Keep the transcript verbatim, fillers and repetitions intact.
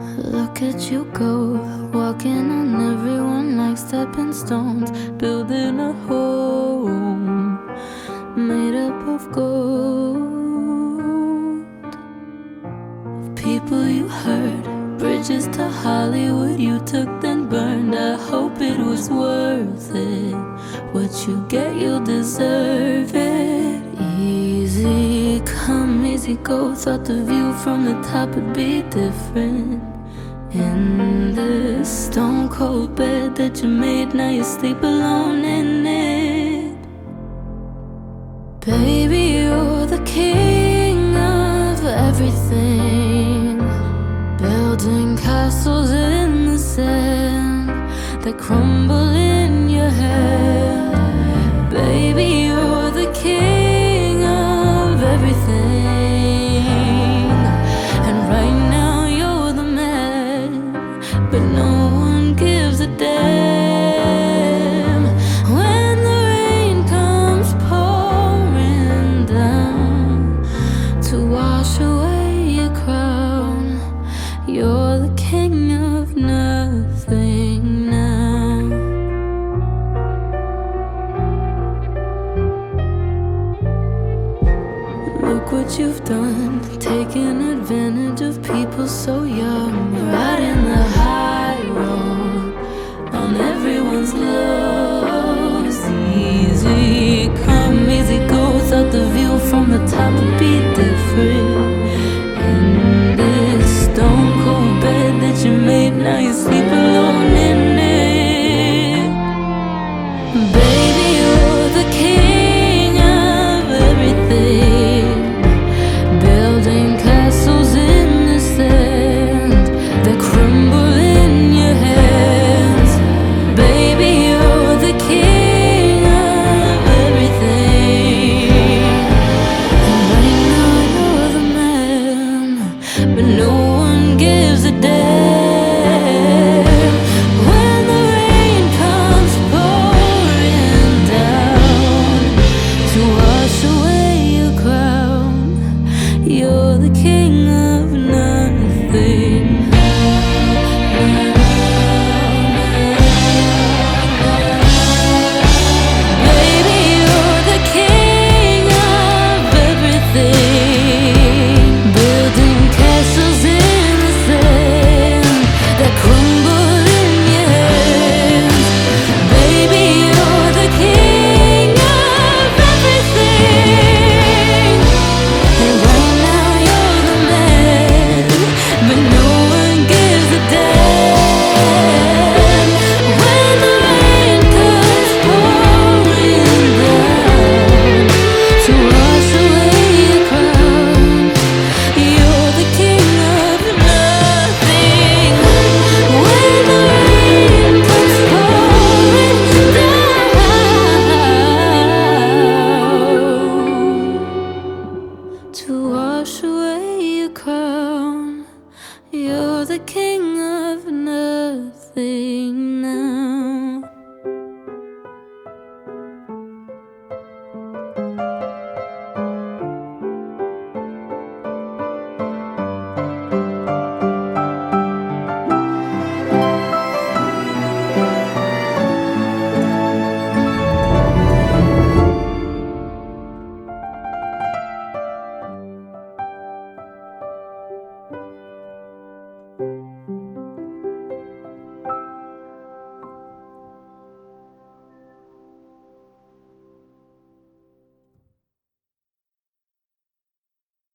Look at you go, walking on everyone like stepping stones, building a home made up of gold. Of people you hurt, bridges to Hollywood you took then burned. I hope it was worth it. What you get, you'll deserve it. Easy come, easy go. Thought the view from the top would be different. In this stone cold bed that you made, now you sleep alone in it. Baby, you're the king of everything, building castles in the sand that crumble in your hand. Baby, you're the king of everything, and right now you're the man, but no one gives a damn. When the rain comes pouring down to wash away your crown, you're the king of nothing now. Look what you've done, taking advantage of people so young, riding the high road on everyone's lows. Easy come, easy go. Thought the view from the top would be different. In this stone cold bed that you made, now you sleep alone in it. Baby, you're the king of everything, building castles in the sand that crumble in your hands. Baby, you're the king of everything, and right now you're the man, but no one gives a damn. When the rain comes pouring down to wash away your crown, you're the king of nothing. Baby, you're the king of everything, building castles in the sand that crumble in your hands. Baby, you're the king of everything, and right now you're the man, but no one gives a damn. When the rain comes pouring down to wash away your crown, you're the king of nothing. When the rain comes pouring down to wash away your crown, you're the king of nothing.